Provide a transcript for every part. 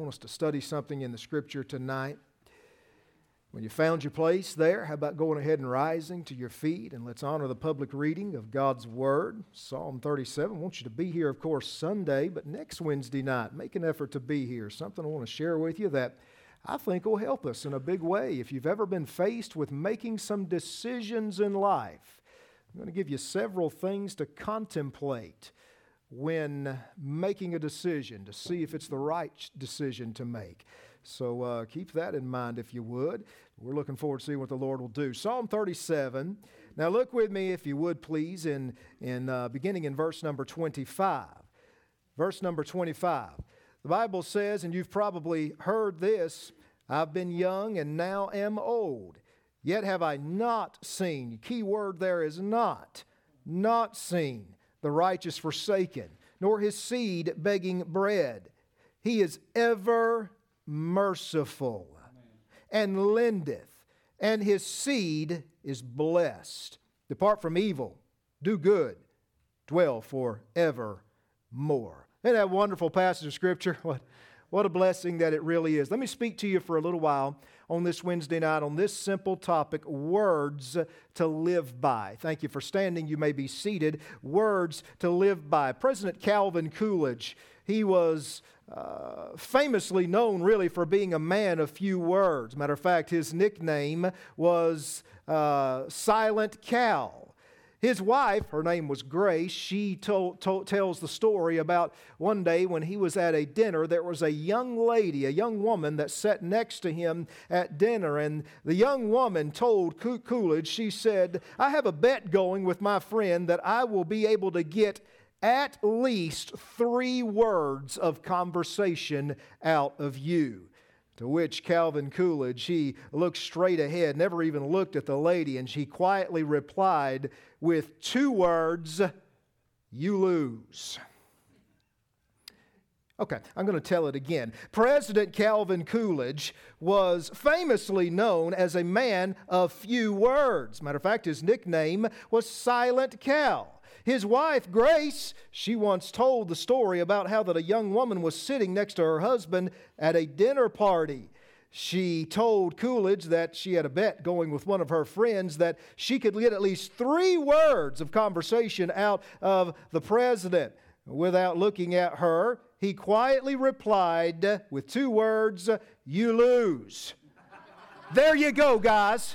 want us to study something in the Scripture tonight. When you found your place there, how about going ahead and rising to your feet, and let's honor the public reading of God's Word. Psalm 37. I want you to be here, of course, Sunday, but next Wednesday night, make an effort to be here. Something I want to share with you that I think will help us in a big way. If you've ever been faced with making some decisions in life, I'm going to give you several things to contemplate when making a decision to see if it's the right decision to make. So keep that in mind if you would. We're looking forward to seeing what the Lord will do. Psalm 37. Now look with me, if you would please, in beginning in verse number 25. Verse number 25. The Bible says, and you've probably heard this, I've been young and now am old, yet have I not seen. The key word there is not seen the righteous forsaken, nor his seed begging bread. He is ever merciful and lendeth, and his seed is blessed. Depart from evil, do good, dwell forevermore. Isn't that a wonderful passage of Scripture? What a blessing that it really is. Let me speak to you for a little while on this Wednesday night on this simple topic, words to live by. Thank you for standing. You may be seated. Words to live by. President Calvin Coolidge, he was famously known really for being a man of few words. Matter of fact, his nickname was Silent Cal. His wife, her name was Grace, she tells the story about one day when he was at a dinner, there was a young lady, a young woman that sat next to him at dinner, and the young woman told Coolidge, she said, I have a bet going with my friend that I will be able to get at least 3 words of conversation out of you. To which Calvin Coolidge, he looked straight ahead, never even looked at the lady, and she quietly replied with 2 words, you lose. Okay, I'm going to tell it again. President Calvin Coolidge was famously known as a man of few words. Matter of fact, his nickname was Silent Cal. His wife, Grace, she once told the story about how that a young woman was sitting next to her husband at a dinner party. She told Coolidge that she had a bet going with one of her friends that she could get at least 3 words of conversation out of the president. Without looking at her, he quietly replied with 2 words, you lose. There you go, guys.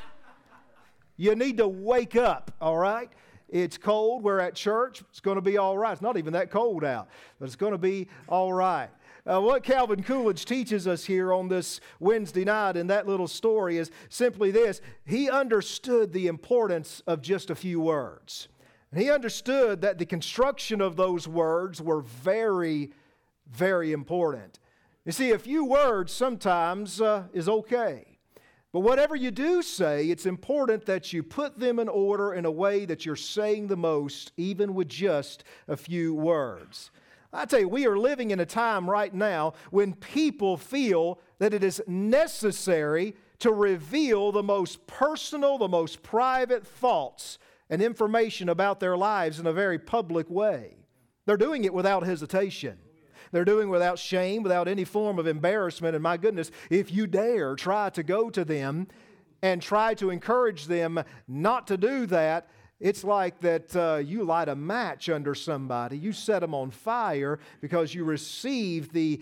You need to wake up, all right? It's cold. We're at church. It's going to be all right. It's not even that cold out, but it's going to be all right. What Calvin Coolidge teaches us here on this Wednesday night in that little story is simply this. He understood the importance of just a few words. And he understood that the construction of those words were very, very important. You see, a few words sometimes is okay. But whatever you do say, it's important that you put them in order in a way that you're saying the most, even with just a few words. I tell you, we are living in a time right now when people feel that it is necessary to reveal the most personal, the most private thoughts and information about their lives in a very public way. They're doing it without hesitation. They're doing without shame, without any form of embarrassment. And my goodness, if you dare try to go to them and try to encourage them not to do that, it's like that you light a match under somebody. You set them on fire because you receive the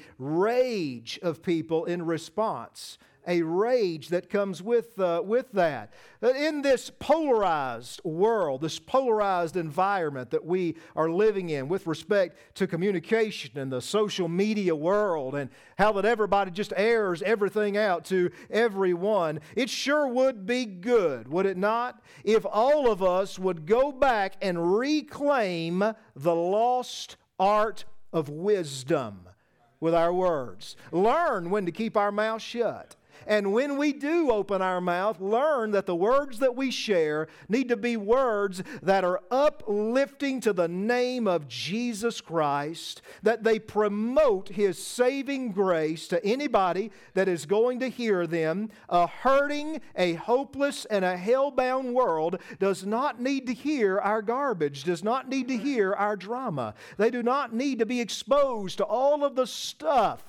rage of people in response. A rage that comes with that. In this polarized world, this polarized environment that we are living in with respect to communication and the social media world and how that everybody just airs everything out to everyone, it sure would be good, would it not, if all of us would go back and reclaim the lost art of wisdom with our words. Learn when to keep our mouth shut. And when we do open our mouth, learn that the words that we share need to be words that are uplifting to the name of Jesus Christ, that they promote His saving grace to anybody that is going to hear them. A hurting, a hopeless, and a hell-bound world does not need to hear our garbage, does not need to hear our drama. They do not need to be exposed to all of the stuff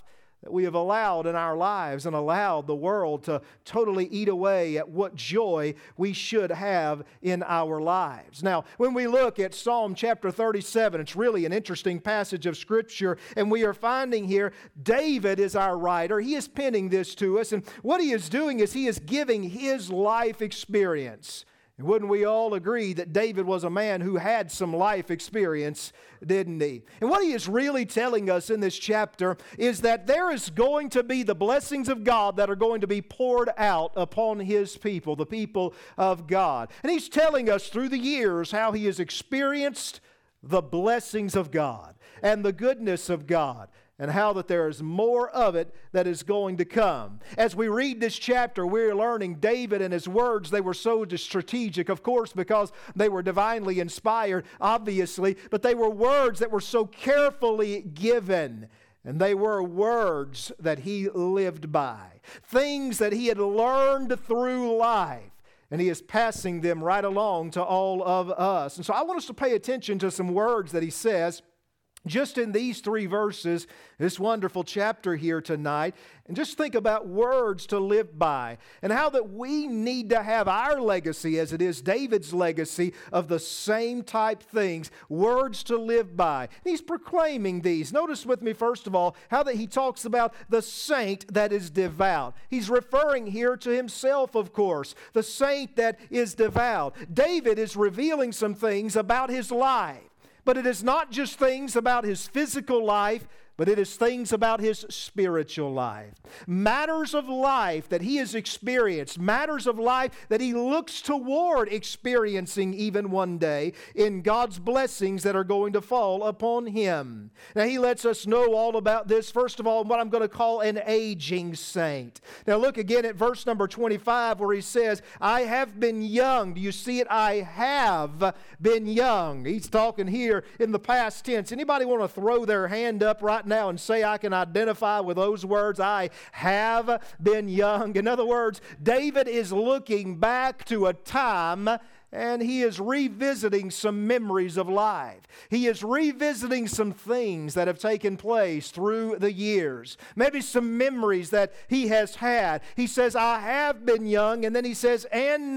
that we have allowed in our lives and allowed the world to totally eat away at what joy we should have in our lives. Now, when we look at Psalm chapter 37, it's really an interesting passage of Scripture, and we are finding here David is our writer. He is penning this to us, and what he is doing is he is giving his life experience. And wouldn't we all agree that David was a man who had some life experience, didn't he? And what he is really telling us in this chapter is that there is going to be the blessings of God that are going to be poured out upon His people, the people of God. And he's telling us through the years how he has experienced the blessings of God and the goodness of God, and how that there is more of it that is going to come. As we read this chapter, we're learning David and his words, they were so strategic, of course, because they were divinely inspired, obviously, but they were words that were so carefully given. And they were words that he lived by, things that he had learned through life. And he is passing them right along to all of us. And so I want us to pay attention to some words that he says just in these 3 verses, this wonderful chapter here tonight, and just think about words to live by and how that we need to have our legacy, as it is David's legacy, of the same type things, words to live by. And he's proclaiming these. Notice with me, first of all, how that he talks about the saint that is devout. He's referring here to himself, of course, the saint that is devout. David is revealing some things about his life. But it is not just things about his physical life, but it is things about his spiritual life. Matters of life that he has experienced, matters of life that he looks toward experiencing even one day in God's blessings that are going to fall upon him. Now he lets us know all about this, first of all, what I'm going to call an aging saint. Now look again at verse number 25 where he says, I have been young. Do you see it? I have been young. He's talking here in the past tense. Anybody want to throw their hand up right now and say, I can identify with those words, I have been young? In other words, David is looking back to a time and he is revisiting some memories of life. He is revisiting some things that have taken place through the years. Maybe some memories that he has had. He says, I have been young, and then he says, and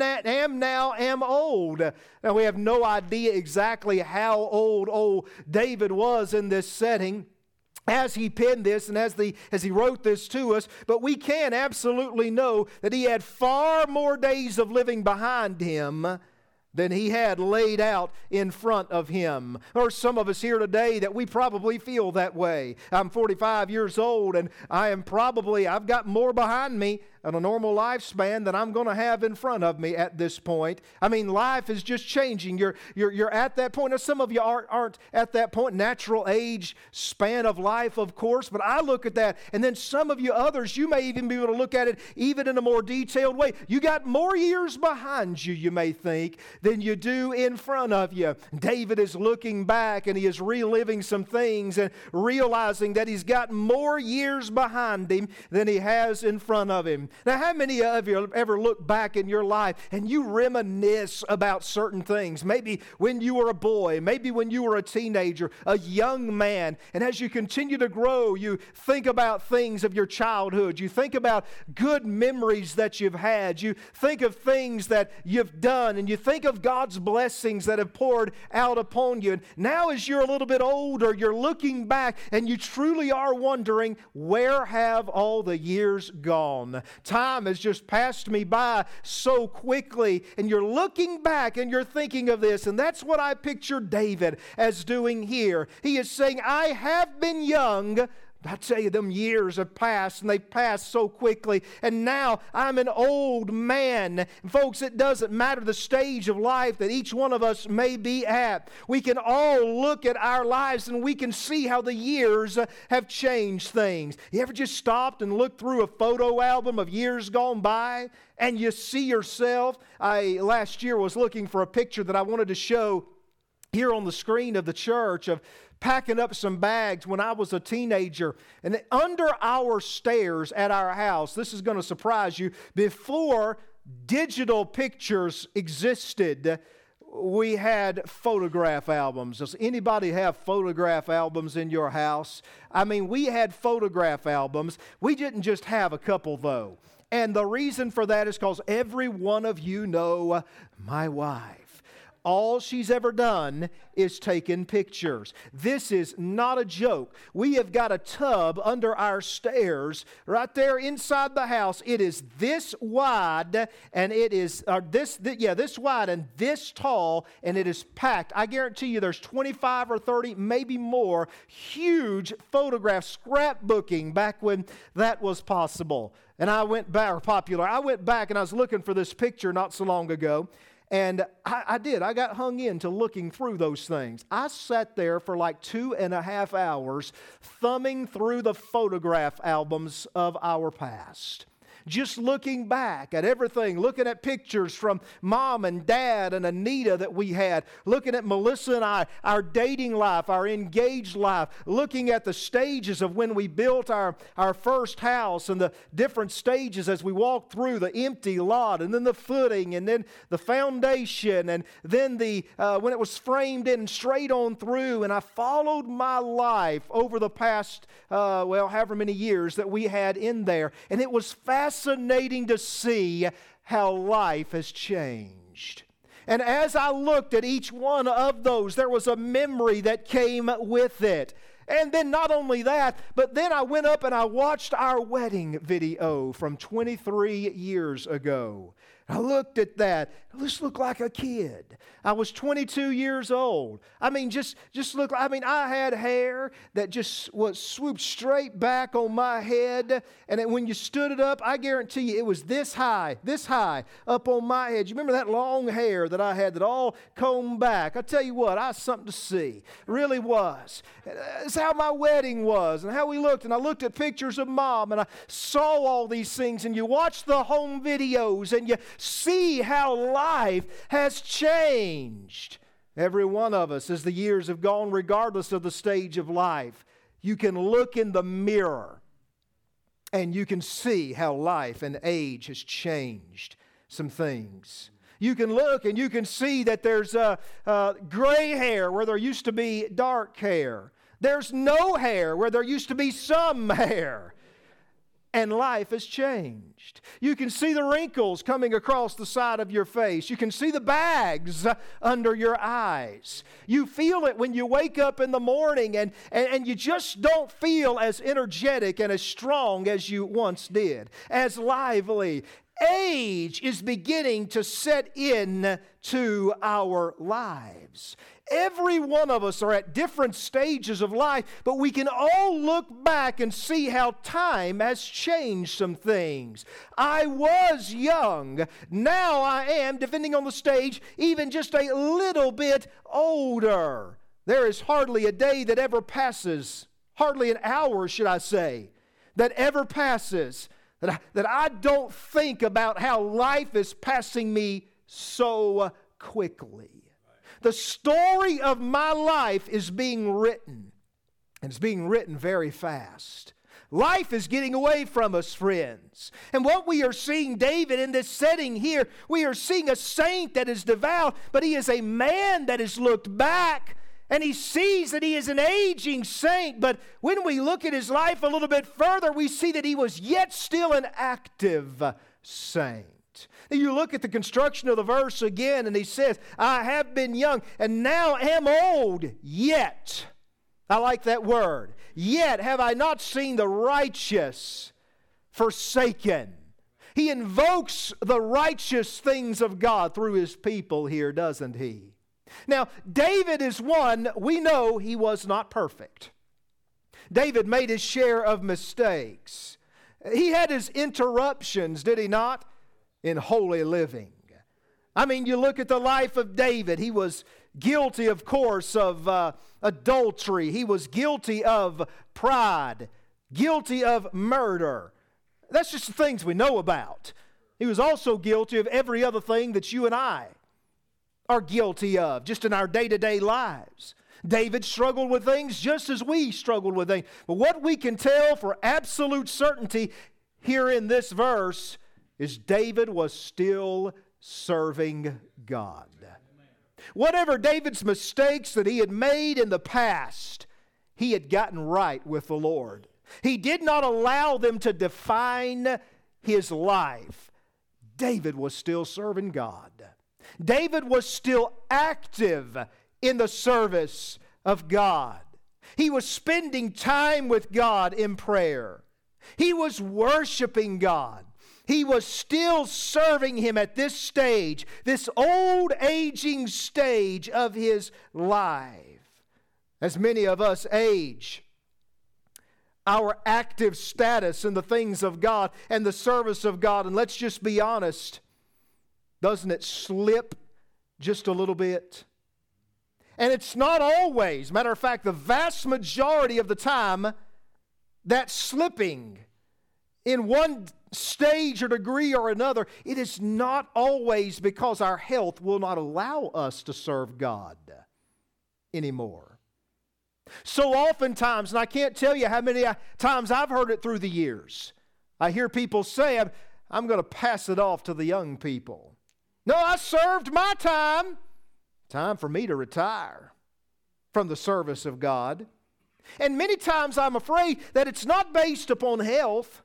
am old. Now we have no idea exactly how old David was in this setting as he penned this and as he wrote this to us, but we can absolutely know that he had far more days of living behind him than he had laid out in front of him. There are some of us here today that we probably feel that way. I'm 45 years old and I've got more behind me on a normal lifespan than I'm going to have in front of me at this point. I mean, life is just changing. You're at that point. Now, some of you aren't at that point, natural age span of life, of course, but I look at that, and then some of you others, you may even be able to look at it even in a more detailed way. You got more years behind you, you may think, than you do in front of you. David is looking back, and he is reliving some things and realizing that he's got more years behind him than he has in front of him. Now, how many of you ever look back in your life and you reminisce about certain things? Maybe when you were a boy, maybe when you were a teenager, a young man, and as you continue to grow, you think about things of your childhood. You think about good memories that you've had. You think of things that you've done, and you think of God's blessings that have poured out upon you. And now as you're a little bit older, you're looking back and you truly are wondering, where have all the years gone? Time has just passed me by so quickly, and you're looking back and you're thinking of this, and that's what I picture David as doing here. He is saying, I have been young. I tell you, them years have passed, and they've passed so quickly, and now I'm an old man. And folks, it doesn't matter the stage of life that each one of us may be at. We can all look at our lives, and we can see how the years have changed things. You ever just stopped and looked through a photo album of years gone by, and you see yourself? I last year was looking for a picture that I wanted to show here on the screen of the church of packing up some bags when I was a teenager. And under our stairs at our house, this is going to surprise you, before digital pictures existed, we had photograph albums. Does anybody have photograph albums in your house? I mean, we had photograph albums. We didn't just have a couple, though. And the reason for that is because every one of you know my wife. All she's ever done is taken pictures. This is not a joke. We have got a tub under our stairs right there inside the house. It is this wide, and it is this wide and this tall, and it is packed. I guarantee you there's 25 or 30, maybe more, huge photographs, scrapbooking back when that was possible. And I went back, or popular. I went back and I was looking for this picture not so long ago. And I did. I got hung into looking through those things. I sat there for like 2.5 hours thumbing through the photograph albums of our past. Just looking back at everything, looking at pictures from Mom and Dad and Anita that we had, looking at Melissa and I, our dating life, our engaged life, looking at the stages of when we built our first house and the different stages as we walked through the empty lot, and then the footing, and then the foundation, and then when it was framed in and straight on through. And I followed my life over the past, however many years that we had in there, and it was fascinating to see how life has changed. And as I looked at each one of those, there was a memory that came with it. And then not only that, but then I went up and I watched our wedding video from 23 years ago. I looked at that. I just looked like a kid. I was 22 years old. I mean, just look. I mean, I had hair that just was swooped straight back on my head, and when you stood it up, I guarantee you it was this high up on my head. You remember that long hair that I had that all combed back? I tell you what, I was something to see. It really was. That's how my wedding was and how we looked. And I looked at pictures of Mom, and I saw all these things. And you watch the home videos, and you see how life has changed. Every one of us, as the years have gone, regardless of the stage of life, you can look in the mirror and you can see how life and age has changed some things. You can look and you can see that there's gray hair where there used to be dark hair. There's no hair where there used to be some hair. And life has changed. You can see the wrinkles coming across the side of your face. You can see the bags under your eyes. You feel it when you wake up in the morning, and you just don't feel as energetic and as strong as you once did, as lively. Age is beginning to set in to our lives. Every one of us are at different stages of life, but we can all look back and see how time has changed some things. I was young. Now I am, depending on the stage, even just a little bit older. There is hardly a day that ever passes, hardly an hour, should I say, that ever passes that I don't think about how life is passing me so quickly. The story of my life is being written, and it's being written very fast. Life is getting away from us, friends. And what we are seeing, David, in this setting here, we are seeing a saint that is devout, but he is a man that has looked back, and he sees that he is an aging saint. But when we look at his life a little bit further, we see that he was yet still an active saint. And you look at the construction of the verse again, and he says, I have been young, and now am old, yet. I like that word. Yet have I not seen the righteous forsaken. He invokes the righteous things of God through his people here, doesn't he? Now, David is one, we know he was not perfect. David made his share of mistakes. He had his interruptions, did he not, in holy living. I mean, you look at the life of David. He was guilty, of course, of adultery. He was guilty of pride, guilty of murder. That's just the things we know about. He was also guilty of every other thing that you and I are guilty of, just in our day-to-day lives. David struggled with things just as we struggled with things. But what we can tell for absolute certainty here in this verse is David was still serving God. Whatever David's mistakes that he had made in the past, he had gotten right with the Lord. He did not allow them to define his life. David was still serving God. David was still active in the service of God. He was spending time with God in prayer. He was worshiping God. He was still serving Him at this stage, this old aging stage of his life. As many of us age, our active status in the things of God and the service of God, and let's just be honest, doesn't it slip just a little bit? And it's not always, matter of fact, the vast majority of the time, that slipping in one stage or degree or another, it is not always because our health will not allow us to serve God anymore. So oftentimes, and I can't tell you how many times I've heard it through the years, I hear people say, I'm going to pass it off to the young people. No, I served my time. Time for me to retire from the service of God. And many times I'm afraid that it's not based upon health.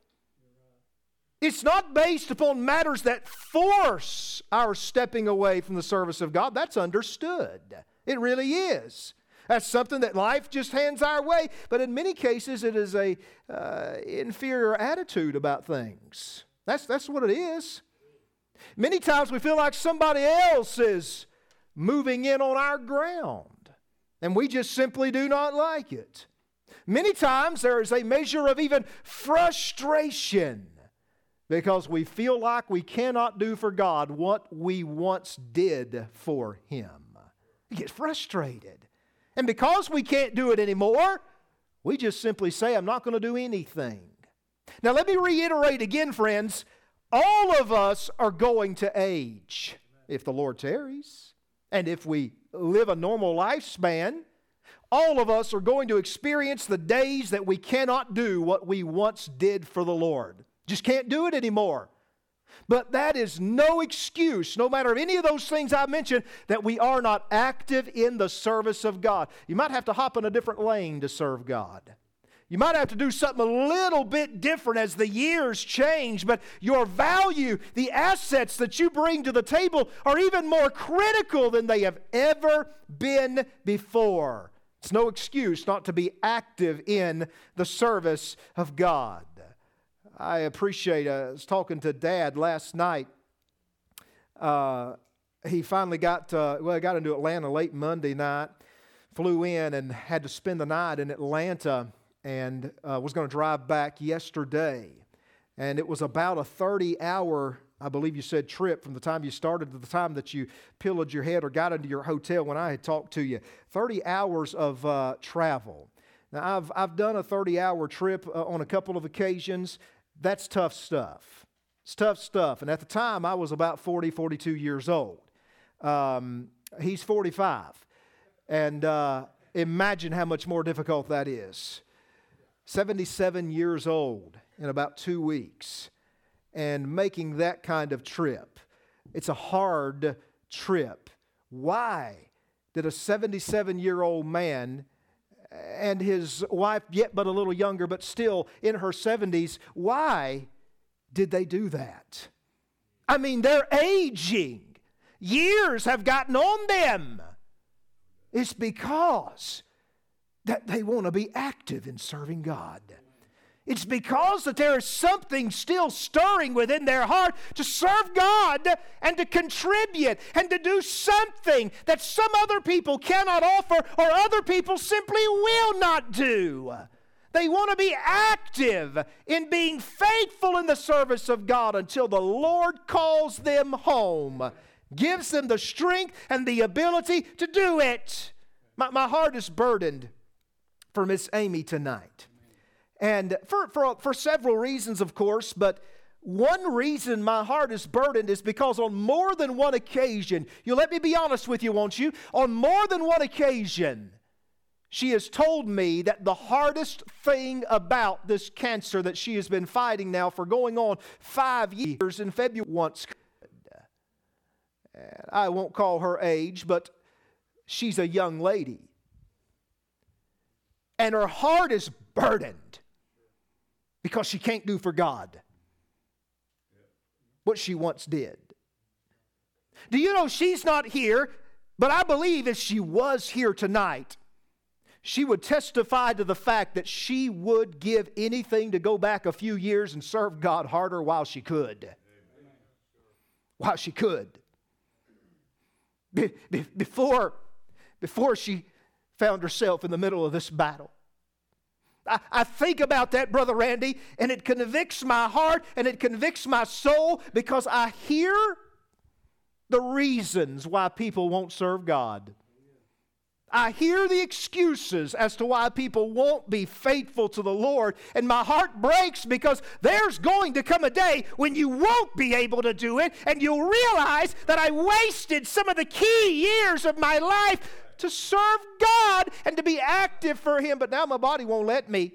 It's not based upon matters that force our stepping away from the service of God. That's understood. It really is. That's something that life just hands our way. But in many cases, it is a inferior attitude about things. That's what it is. Many times we feel like somebody else is moving in on our ground, and we just simply do not like it. Many times there is a measure of even frustration because we feel like we cannot do for God what we once did for Him. We get frustrated. And because we can't do it anymore, we just simply say, I'm not going to do anything. Now let me reiterate again, friends, all of us are going to age if the Lord tarries. And if we live a normal lifespan, all of us are going to experience the days that we cannot do what we once did for the Lord. Just can't do it anymore. But that is no excuse, no matter any of those things I mentioned, that we are not active in the service of God. You might have to hop in a different lane to serve God. You might have to do something a little bit different as the years change, but your value, the assets that you bring to the table are even more critical than they have ever been before. It's no excuse not to be active in the service of God. I appreciate, I was talking to Dad last night. He finally got into Atlanta late Monday night, flew in and had to spend the night in Atlanta, and was going to drive back yesterday. And it was about a 30-hour, I believe you said, trip from the time you started to the time that you pillaged your head or got into your hotel when I had talked to you. 30 hours of travel. Now, I've done a 30-hour trip on a couple of occasions. That's tough stuff. It's tough stuff. And at the time, I was about 40, 42 years old. He's 45. And imagine how much more difficult that is. 77 years old in about 2 weeks, and making that kind of trip. It's a hard trip. Why did a 77-year-old man and his wife, yet but a little younger, but still in her 70s, why did they do that? I mean, they're aging. Years have gotten on them. It's because that they want to be active in serving God. It's because that there is something still stirring within their heart to serve God and to contribute and to do something that some other people cannot offer or other people simply will not do. They want to be active in being faithful in the service of God until the Lord calls them home, gives them the strength and the ability to do it. My heart is burdened for Miss Amy tonight. And for several reasons, of course, but one reason my heart is burdened is because on more than one occasion, you let me be honest with you, won't you? On more than one occasion, she has told me that the hardest thing about this cancer that she has been fighting now for going on 5 years in February once. I won't call her age, but she's a young lady. And her heart is burdened because she can't do for God what she once did. Do you know she's not here, but I believe if she was here tonight, she would testify to the fact that she would give anything to go back a few years and serve God harder while she could. While she could. Before she found herself in the middle of this battle. I think about that, Brother Randy, and it convicts my heart and it convicts my soul because I hear the reasons why people won't serve God. I hear the excuses as to why people won't be faithful to the Lord, and my heart breaks because there's going to come a day when you won't be able to do it, and you'll realize that I wasted some of the key years of my life to serve God and to be active for Him, but now my body won't let me.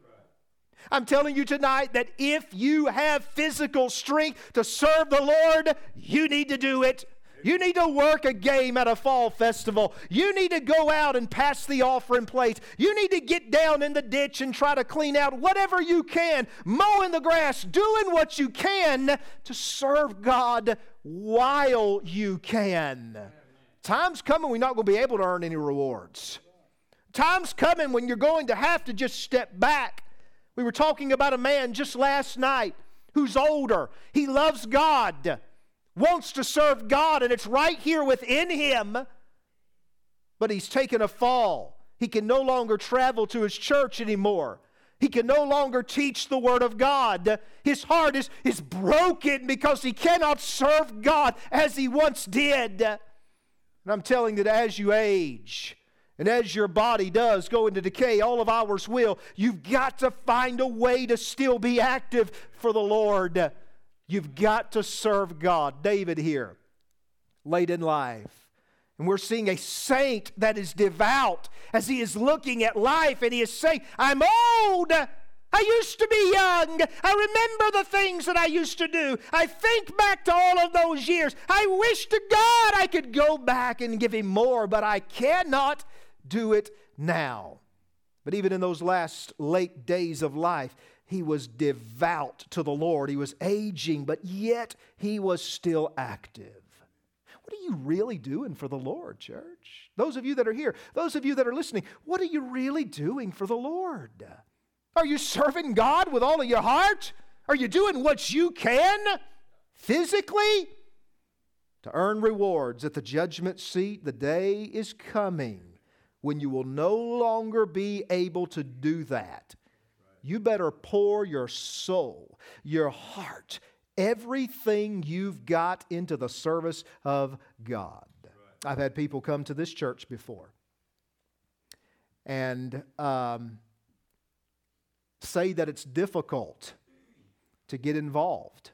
I'm telling you tonight that if you have physical strength to serve the Lord, you need to do it. You need to work a game at a fall festival. You need to go out and pass the offering plate. You need to get down in the ditch and try to clean out whatever you can, mowing the grass, doing what you can to serve God while you can. Time's coming we're not going to be able to earn any rewards. Time's coming when you're going to have to just step back. We were talking about a man just last night who's older. He loves God, wants to serve God, and it's right here within him. But he's taken a fall. He can no longer travel to his church anymore. He can no longer teach the Word of God. His heart is broken because he cannot serve God as he once did. And I'm telling you that as you age, and as your body does go into decay, all of ours will, you've got to find a way to still be active for the Lord. You've got to serve God. David here, late in life. And we're seeing a saint that is devout as he is looking at life, and he is saying, I'm old. I used to be young. I remember the things that I used to do. I think back to all of those years. I wish to God I could go back and give Him more, but I cannot do it now. But even in those last late days of life, he was devout to the Lord. He was aging, but yet he was still active. What are you really doing for the Lord, church? Those of you that are here, those of you that are listening, what are you really doing for the Lord? Are you serving God with all of your heart? Are you doing what you can physically to earn rewards at the judgment seat? The day is coming when you will no longer be able to do that. You better pour your soul, your heart, everything you've got into the service of God. I've had people come to this church before and say that it's difficult to get involved.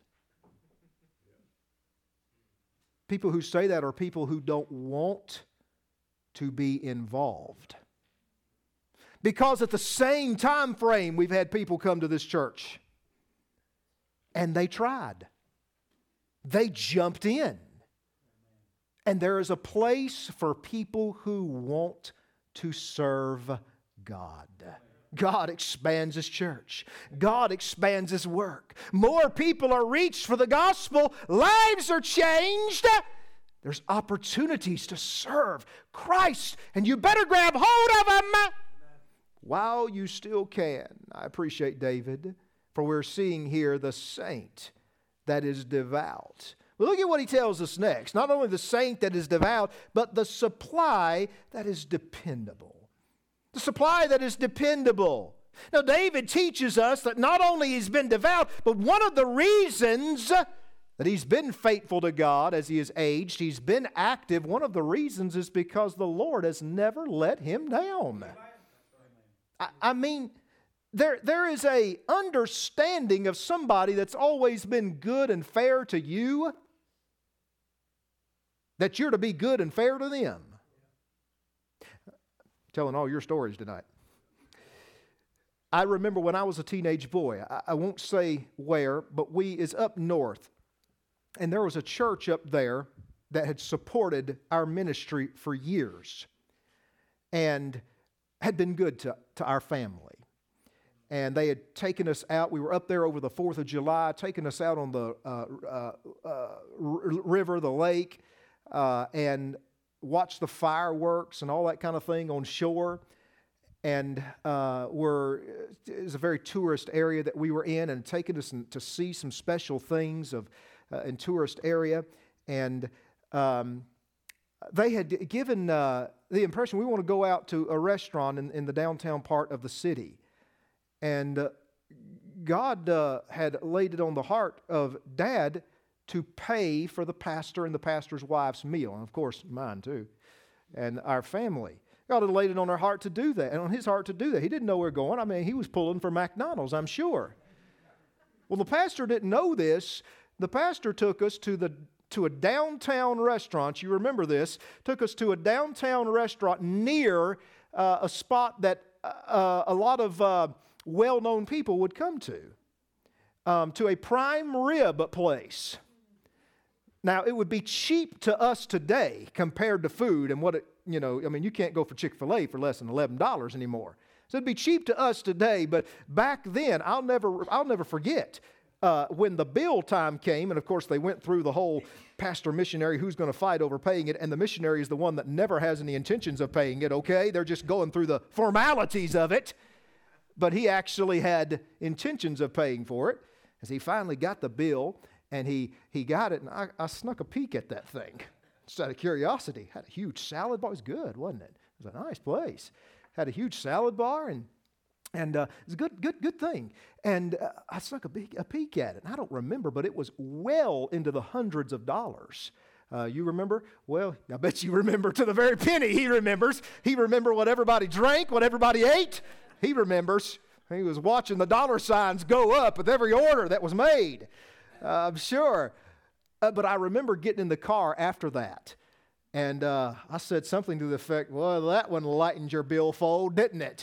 People who say that are people who don't want to be involved. Because at the same time frame, we've had people come to this church and they tried. They jumped in. And there is a place for people who want to serve God. God expands His church. God expands His work. More people are reached for the gospel. Lives are changed. There's opportunities to serve Christ, and you better grab hold of them while you still can. I appreciate David, for we're seeing here the saint that is devout. Well, look at what he tells us next. Not only the saint that is devout, but the supply that is dependable. The supply that is dependable. Now, David teaches us that not only he's been devout, but one of the reasons that he's been faithful to God as he has aged, he's been active, one of the reasons is because the Lord has never let him down. I mean, there is a understanding of somebody that's always been good and fair to you, that you're to be good and fair to them. Telling all your stories tonight. I remember when I was a teenage boy, I won't say where, but it's up north. And there was a church up there that had supported our ministry for years and had been good to our family. And they had taken us out. We were up there over the 4th of July, taking us out on the river, the lake, and watched the fireworks and all that kind of thing on shore. And it was a very tourist area that we were in, and taking us to see some special things in tourist area. And they had given the impression we want to go out to a restaurant in the downtown part of the city. And God had laid it on the heart of Dad to pay for the pastor and the pastor's wife's meal, and of course mine too, and our family. God had laid it on our heart to do that, and on his heart to do that. He didn't know where we were going. I mean, he was pulling for McDonald's, I'm sure. Well, the pastor didn't know this. The pastor took us to a downtown restaurant. You remember this. Took us to a downtown restaurant near a spot that a lot of well-known people would come to a prime rib place. Now, it would be cheap to us today compared to food and what it, you can't go for Chick-fil-A for less than $11 anymore. So it'd be cheap to us today, but back then, I'll never forget when the bill time came, and of course they went through the whole pastor missionary who's going to fight over paying it, and the missionary is the one that never has any intentions of paying it, okay? They're just going through the formalities of it. But he actually had intentions of paying for it. As he finally got the bill, and he got it, and I snuck a peek at that thing. Just out of curiosity. Had a huge salad bar. It was good, wasn't it? It was a nice place. Had a huge salad bar, and it was a good thing. And I snuck a peek at it. And I don't remember, but it was well into the hundreds of dollars. You remember? Well, I bet you remember to the very penny. He remembers. He remembered what everybody drank, what everybody ate. He remembers. He was watching the dollar signs go up with every order that was made. I'm sure. But I remember getting in the car after that. And I said something to the effect, well, that one lightened your billfold, didn't it?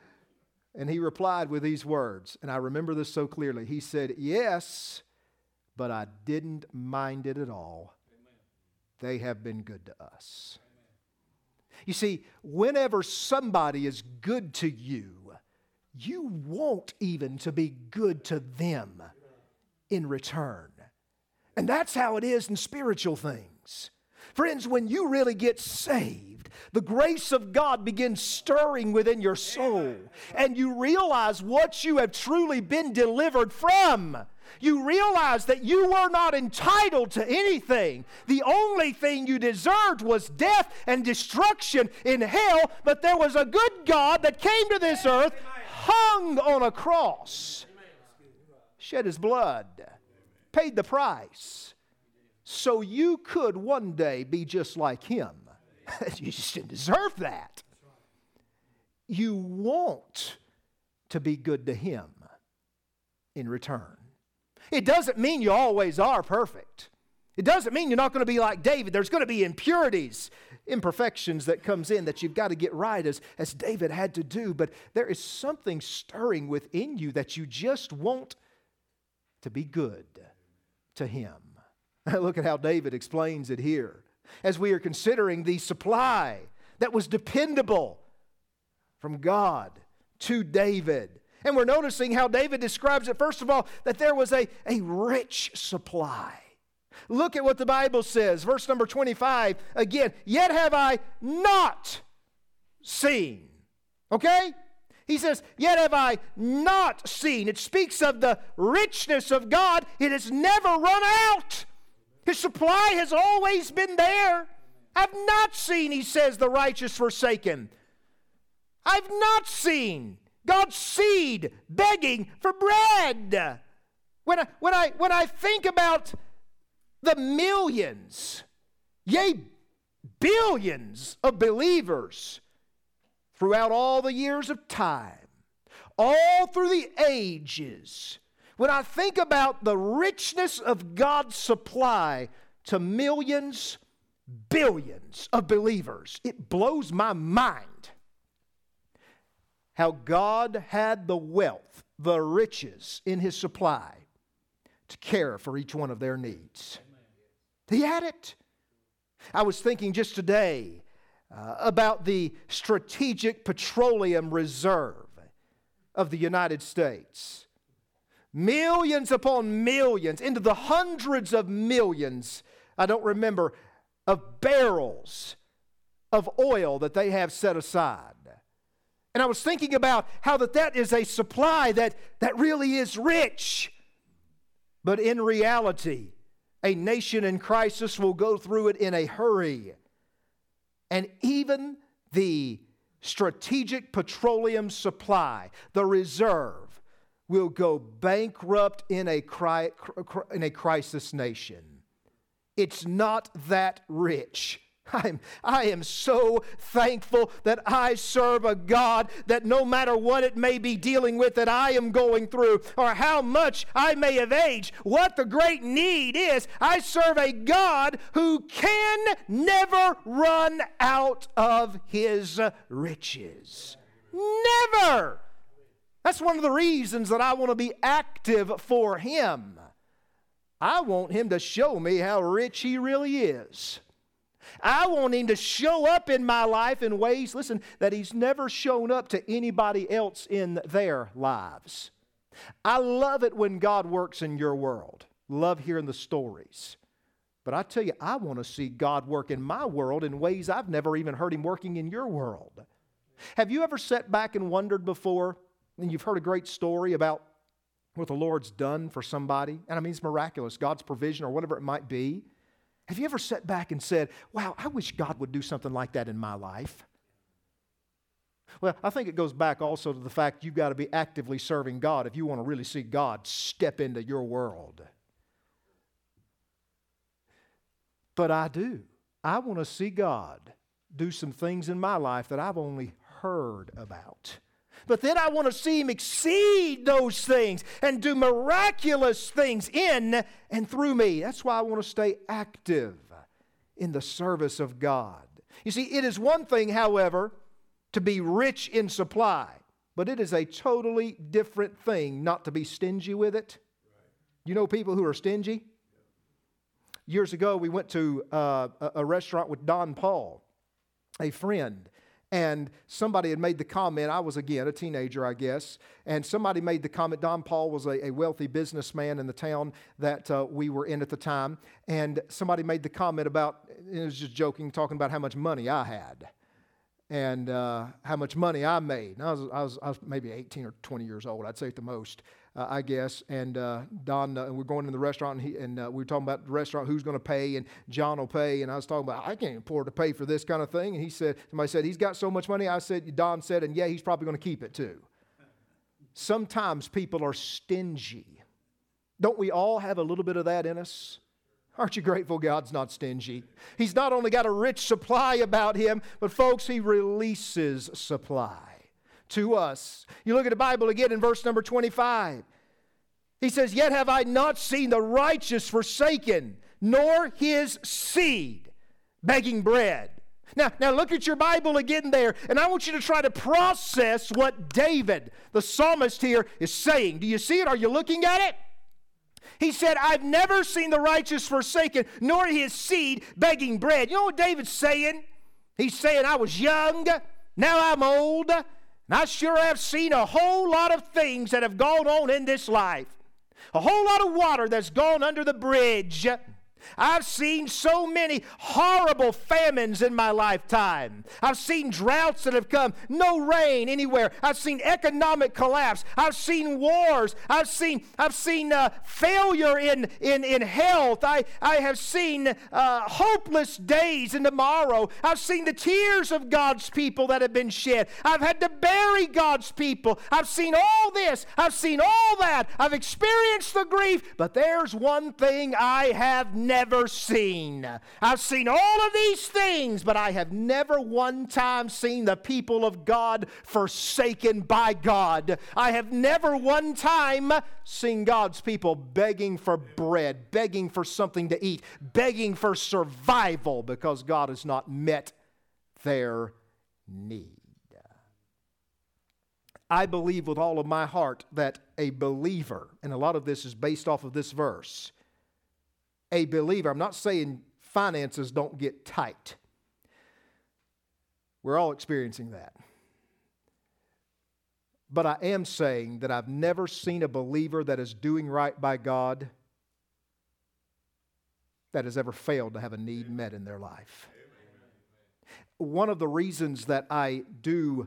And he replied with these words, and I remember this so clearly. He said, yes, but I didn't mind it at all. Amen. They have been good to us. Amen. You see, whenever somebody is good to you, you want even to be good to them in return. And that's how it is in spiritual things. Friends, when you really get saved, the grace of God begins stirring within your soul, and you realize what you have truly been delivered from. You realize that you were not entitled to anything. The only thing you deserved was death and destruction in hell, but there was a good God that came to this earth, hung on a cross, shed his blood, paid the price, so you could one day be just like him. You just didn't deserve that. You want to be good to him in return. It doesn't mean you always are perfect. It doesn't mean you're not going to be like David. There's going to be impurities, imperfections that comes in that you've got to get right as David had to do. But there is something stirring within you that you just want to be good to him. Look at how David explains it here. As we are considering the supply that was dependable from God to David. And we're noticing how David describes it, first of all, that there was a rich supply. Look at what the Bible says. Verse number 25, again, yet have I not seen. Okay? He says, yet have I not seen. It speaks of the richness of God. It has never run out. His supply has always been there. I've not seen, he says, the righteous forsaken. I've not seen God's seed begging for bread. When I think about the millions, yea, billions of believers throughout all the years of time, all through the ages, when I think about the richness of God's supply to millions, billions of believers, it blows my mind how God had the wealth, the riches in his supply to care for each one of their needs. He had it. I was thinking just today about the Strategic Petroleum Reserve of the United States. Millions upon millions, into the hundreds of millions, I don't remember, of barrels of oil that they have set aside. And I was thinking about how that is a supply that really is rich. But in reality, a nation in crisis will go through it in a hurry. And even the strategic petroleum supply, the reserve, will go bankrupt in a crisis nation. It's not that rich. I am so thankful that I serve a God that no matter what it may be dealing with that I am going through, or how much I may have aged, what the great need is, I serve a God who can never run out of His riches. Never! That's one of the reasons that I want to be active for Him. I want Him to show me how rich He really is. I want Him to show up in my life in ways, listen, that He's never shown up to anybody else in their lives. I love it when God works in your world. Love hearing the stories. But I tell you, I want to see God work in my world in ways I've never even heard Him working in your world. Have you ever sat back and wondered before, and you've heard a great story about what the Lord's done for somebody? And I mean, it's miraculous, God's provision or whatever it might be. Have you ever sat back and said, wow, I wish God would do something like that in my life? Well, I think it goes back also to the fact you've got to be actively serving God if you want to really see God step into your world. But I do. I want to see God do some things in my life that I've only heard about. But then I want to see Him exceed those things and do miraculous things in and through me. That's why I want to stay active in the service of God. You see, it is one thing, however, to be rich in supply, but it is a totally different thing not to be stingy with it. You know people who are stingy? Years ago, we went to a restaurant with Don Paul, a friend. And somebody had made the comment, I was again a teenager, I guess, and somebody made the comment, Don Paul was a wealthy businessman in the town that we were in at the time, and somebody made the comment about, it was just joking, talking about how much money I had and how much money I made. And I was maybe 18 or 20 years old, I'd say at the most. I guess, and Don, we're going in the restaurant, and we were talking about the restaurant, who's going to pay, and John will pay, and I was talking about, I can't afford to pay for this kind of thing, and somebody said, he's got so much money, Don said, and yeah, he's probably going to keep it too. Sometimes people are stingy. Don't we all have a little bit of that in us? Aren't you grateful God's not stingy? He's not only got a rich supply about Him, but folks, He releases supply to us. You look at the Bible again in verse number 25. He says, yet have I not seen the righteous forsaken, nor his seed begging bread. Now look at your Bible again there, and I want you to try to process what David, the psalmist here, is saying. Do you see it? Are you looking at it? He said, I've never seen the righteous forsaken, nor his seed begging bread. You know what David's saying? He's saying, I was young, now I'm old, and I sure have seen a whole lot of things that have gone on in this life. A whole lot of water that's gone under the bridge. I've seen so many horrible famines in my lifetime. I've seen droughts that have come, no rain anywhere. I've seen economic collapse. I've seen wars. I've seen failure in health. I have seen hopeless days in tomorrow. I've seen the tears of God's people that have been shed. I've had to bury God's people. I've seen all this. I've seen all that. I've experienced the grief. But there's one thing I have never seen. I've seen all of these things, but I have never one time seen the people of God forsaken by God. I have never one time seen God's people begging for bread, begging for something to eat, begging for survival because God has not met their need. I believe with all of my heart that a believer, and a lot of this is based off of this verse, a believer, I'm not saying finances don't get tight. We're all experiencing that. But I am saying that I've never seen a believer that is doing right by God that has ever failed to have a need met in their life. One of the reasons that I do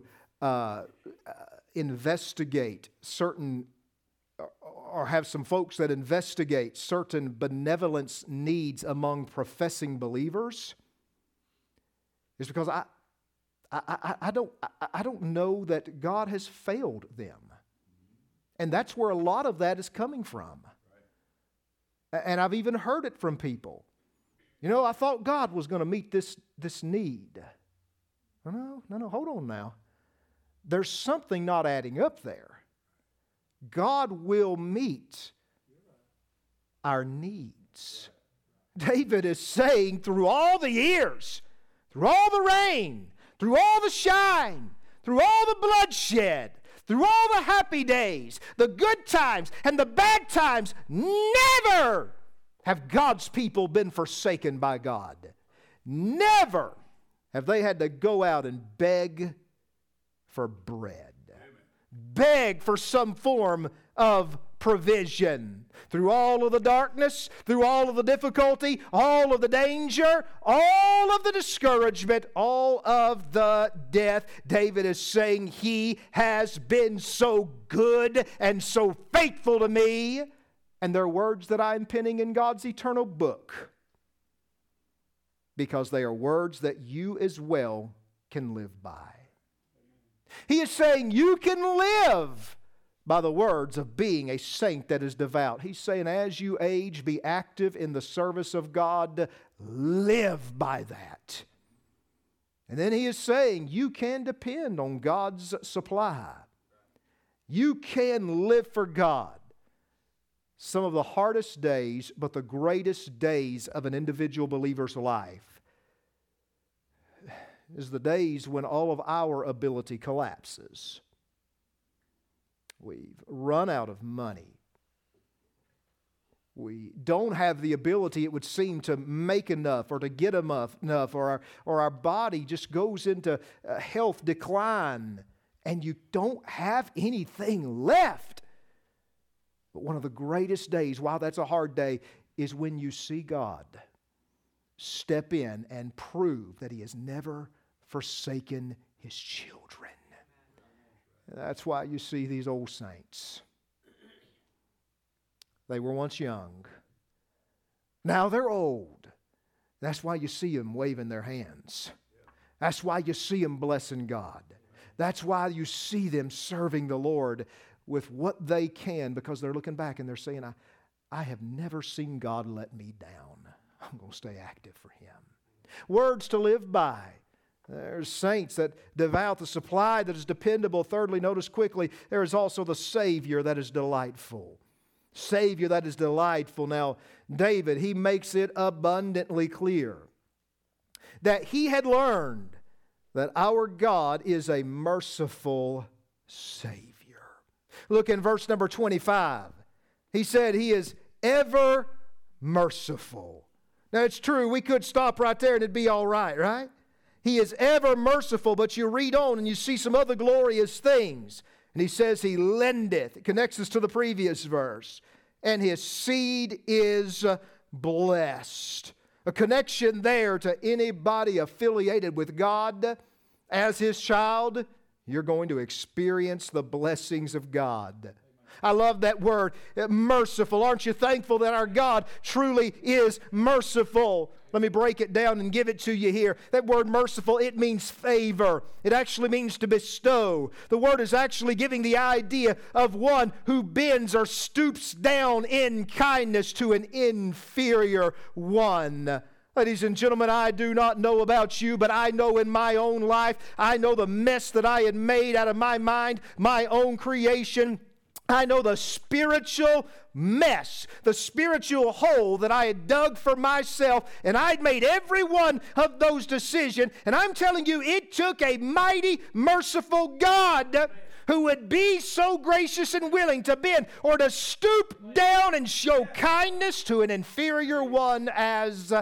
investigate certain, or have some folks that investigate certain benevolence needs among professing believers, is because I don't know that God has failed them. And that's where a lot of that is coming from. And I've even heard it from people. You know, I thought God was going to meet this need. No, hold on now. There's something not adding up there. God will meet our needs. David is saying through all the years, through all the rain, through all the shine, through all the bloodshed, through all the happy days, the good times and the bad times, never have God's people been forsaken by God. Never have they had to go out and beg for bread. Beg for some form of provision. Through all of the darkness, through all of the difficulty, all of the danger, all of the discouragement, all of the death, David is saying, He has been so good and so faithful to me. And they're words that I am penning in God's eternal book, because they are words that you as well can live by. He is saying you can live by the words of being a saint that is devout. He's saying as you age, be active in the service of God. Live by that. And then he is saying you can depend on God's supply. You can live for God. Some of the hardest days, but the greatest days of an individual believer's life is the days when all of our ability collapses. We've run out of money. We don't have the ability, it would seem, to make enough or to get enough, or our body just goes into health decline, and you don't have anything left. But one of the greatest days, while that's a hard day, is when you see God step in and prove that He has never forsaken His children. That's why you see these old saints. They were once young. Now they're old. That's why you see them waving their hands. That's why you see them blessing God. That's why you see them serving the Lord with what they can, because they're looking back and they're saying, I have never seen God let me down. I'm going to stay active for Him. Words to live by. There's saints that devout the supply that is dependable. Thirdly, notice quickly, there is also the Savior that is delightful. Savior that is delightful. Now, David, he makes it abundantly clear that he had learned that our God is a merciful Savior. Look in verse number 25. He said He is ever merciful. Now, it's true, we could stop right there and it'd be all right, right? He is ever merciful, but you read on and you see some other glorious things. And he says He lendeth. It connects us to the previous verse. And His seed is blessed. A connection there to anybody affiliated with God as His child. You're going to experience the blessings of God. I love that word, merciful. Aren't you thankful that our God truly is merciful? Let me break it down and give it to you here. That word merciful, it means favor. It actually means to bestow. The word is actually giving the idea of one who bends or stoops down in kindness to an inferior one. Ladies and gentlemen, I do not know about you, but I know in my own life, I know the mess that I had made out of my mind, my own creation. I know the spiritual mess, the spiritual hole that I had dug for myself, and I'd made every one of those decisions. And I'm telling you, it took a mighty, merciful God who would be so gracious and willing to bend or to stoop down and show kindness to an inferior one as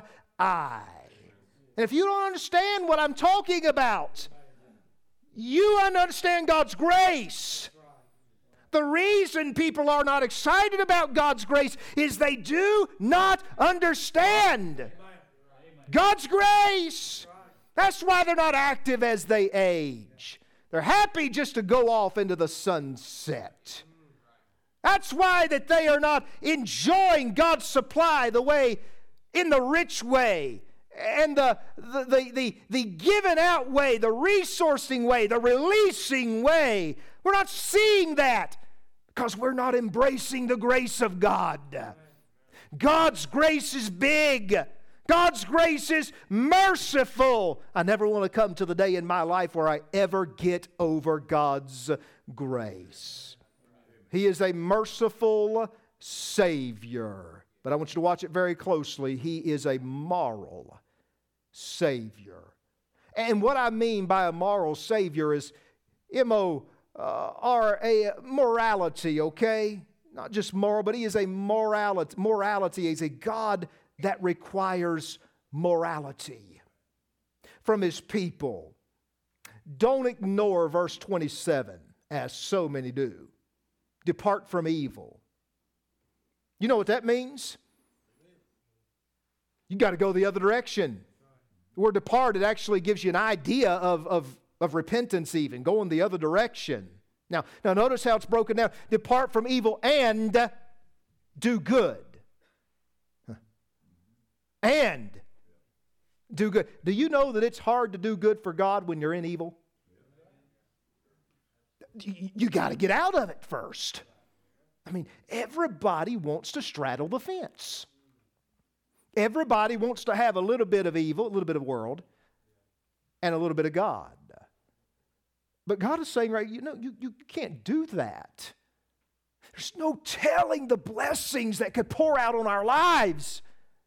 eye. And if you don't understand what I'm talking about, you understand God's grace. The reason people are not excited about God's grace is they do not understand God's grace. That's why they're not active as they age. They're happy just to go off into the sunset. That's why that they are not enjoying God's supply the way, in the rich way, and the given out way, the resourcing way, the releasing way. We're not seeing that because we're not embracing the grace of God. God's grace is big. God's grace is merciful. I never want to come to the day in my life where I ever get over God's grace. He is a merciful Savior. But I want you to watch it very closely. He is a moral Savior. And what I mean by a moral Savior is M-O-R-A, morality, okay? Not just moral, but He is a morality. Morality is a God that requires morality from His people. Don't ignore verse 27, as so many do. Depart from evil. You know what that means? You got to go the other direction. The word depart, it actually gives you an idea of repentance even, going the other direction. Now notice how it's broken down. Depart from evil and do good. And do good. Do you know that it's hard to do good for God when you're in evil? You got to get out of it first. I mean, everybody wants to straddle the fence. Everybody wants to have a little bit of evil, a little bit of world, and a little bit of God. But God is saying, right, you can't do that. There's no telling the blessings that could pour out on our lives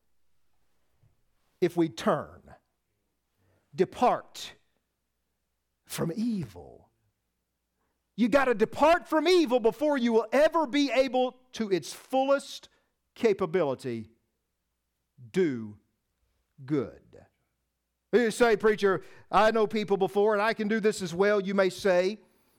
if we turn. Depart from evil. You got to depart from evil before you will ever be able to its fullest capability do good. You say, preacher, I know people before and I can do this as well. You may say,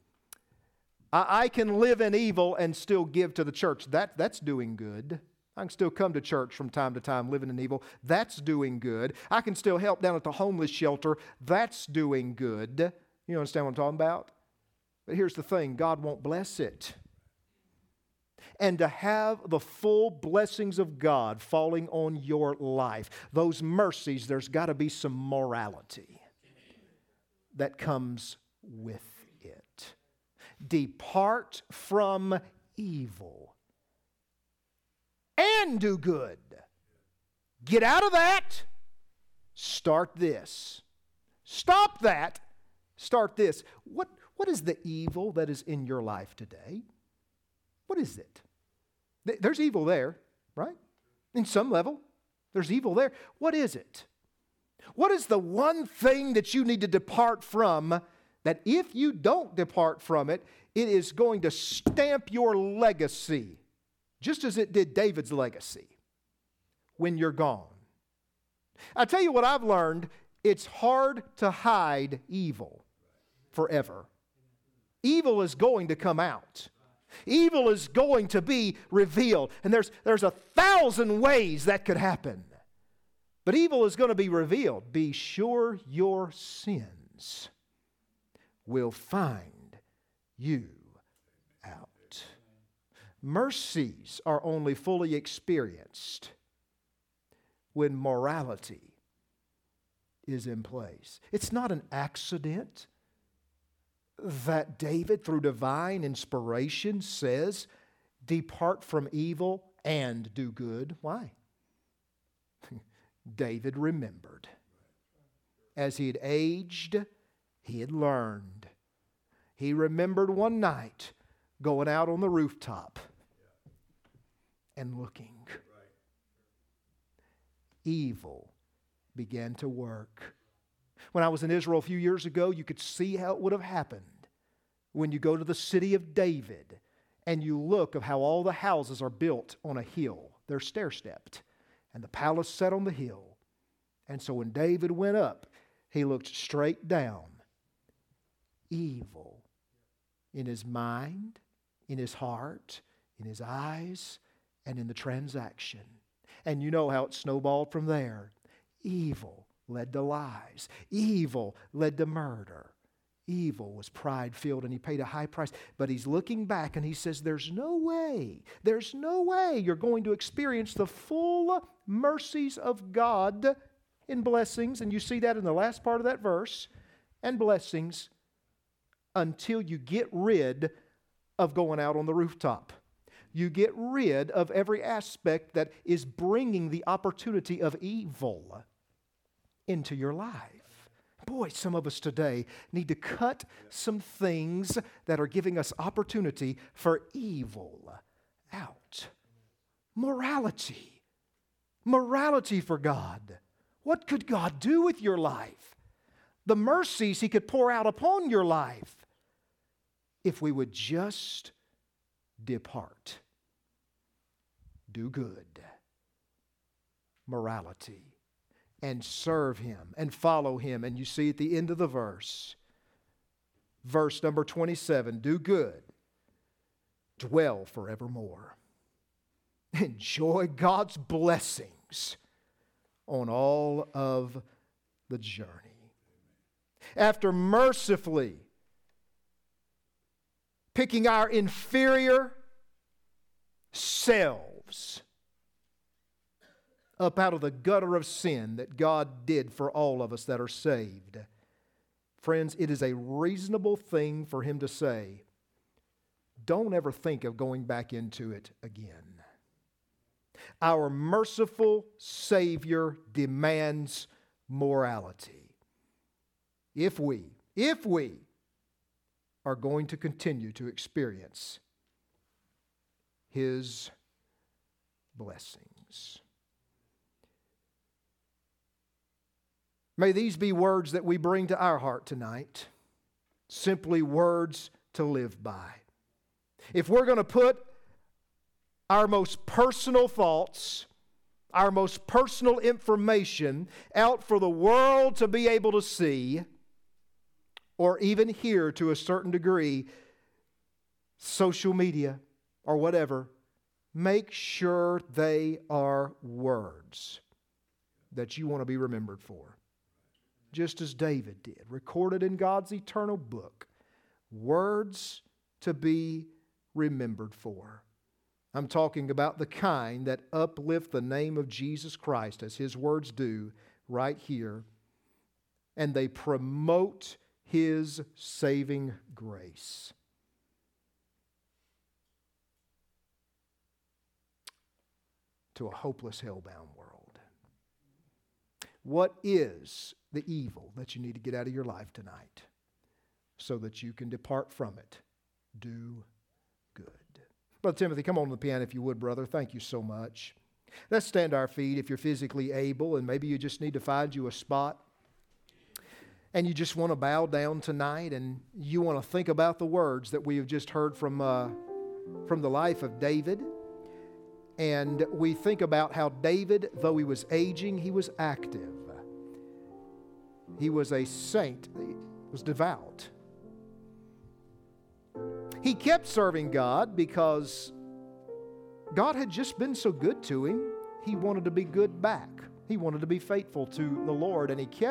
I can live in evil and still give to the church. That's doing good. I can still come to church from time to time living in evil. That's doing good. I can still help down at the homeless shelter. That's doing good. You understand what I'm talking about? But here's the thing, God won't bless it. And to have the full blessings of God falling on your life, those mercies, there's got to be some morality that comes with it. Depart from evil and do good. Get out of that. Start this. Stop that. Start this. What is the evil that is in your life today? What is it? There's evil there, right? In some level, there's evil there. What is it? What is the one thing that you need to depart from that if you don't depart from it, it is going to stamp your legacy, just as it did David's legacy, when you're gone? I tell you what I've learned, it's hard to hide evil forever. Evil is going to come out. Evil is going to be revealed. And there's 1,000 ways that could happen. But evil is going to be revealed. Be sure your sins will find you out. Mercies are only fully experienced when morality is in place. It's not an accident that David, through divine inspiration, says, depart from evil and do good. Why? David remembered. As he had aged, he had learned. He remembered one night going out on the rooftop and looking. Evil began to work. When I was in Israel a few years ago, you could see how it would have happened when you go to the city of David and you look of how all the houses are built on a hill. They're stair-stepped. And the palace set on the hill. And so when David went up, he looked straight down. Evil in his mind, in his heart, in his eyes, and in the transaction. And you know how it snowballed from there. Evil led to lies. Evil led to murder. Evil was pride-filled, and he paid a high price. But he's looking back and he says, there's no way you're going to experience the full mercies of God in blessings. And you see that in the last part of that verse. And blessings until you get rid of going out on the rooftop. You get rid of every aspect that is bringing the opportunity of evil into your life. Boy, some of us today need to cut some things that are giving us opportunity for evil out. Morality. Morality for God. What could God do with your life? The mercies He could pour out upon your life if we would just depart. Do good. Morality. And serve Him and follow Him. And you see at the end of the verse number 27, do good, dwell forevermore. Enjoy God's blessings on all of the journey. After mercifully picking our inferior selves up out of the gutter of sin that God did for all of us that are saved. Friends, it is a reasonable thing for Him to say, don't ever think of going back into it again. Our merciful Savior demands morality. If we are going to continue to experience His blessings. May these be words that we bring to our heart tonight. Simply words to live by. If we're going to put our most personal thoughts, our most personal information out for the world to be able to see, or even hear to a certain degree, social media or whatever, make sure they are words that you want to be remembered for. Just as David did, recorded in God's eternal book, words to be remembered for. I'm talking about the kind that uplift the name of Jesus Christ, as His words do right here, and they promote His saving grace. To a hopeless, hell-bound world. What is the evil that you need to get out of your life tonight so that you can depart from it? Do good. Brother Timothy, come on to the piano if you would, brother. Thank you so much. Let's stand to our feet if you're physically able, and maybe you just need to find you a spot and you just want to bow down tonight and you want to think about the words that we have just heard from the life of David. And we think about how David, though he was aging, he was active. He was a saint. He was devout. He kept serving God because God had just been so good to him. He wanted to be good back. He wanted to be faithful to the Lord, and he kept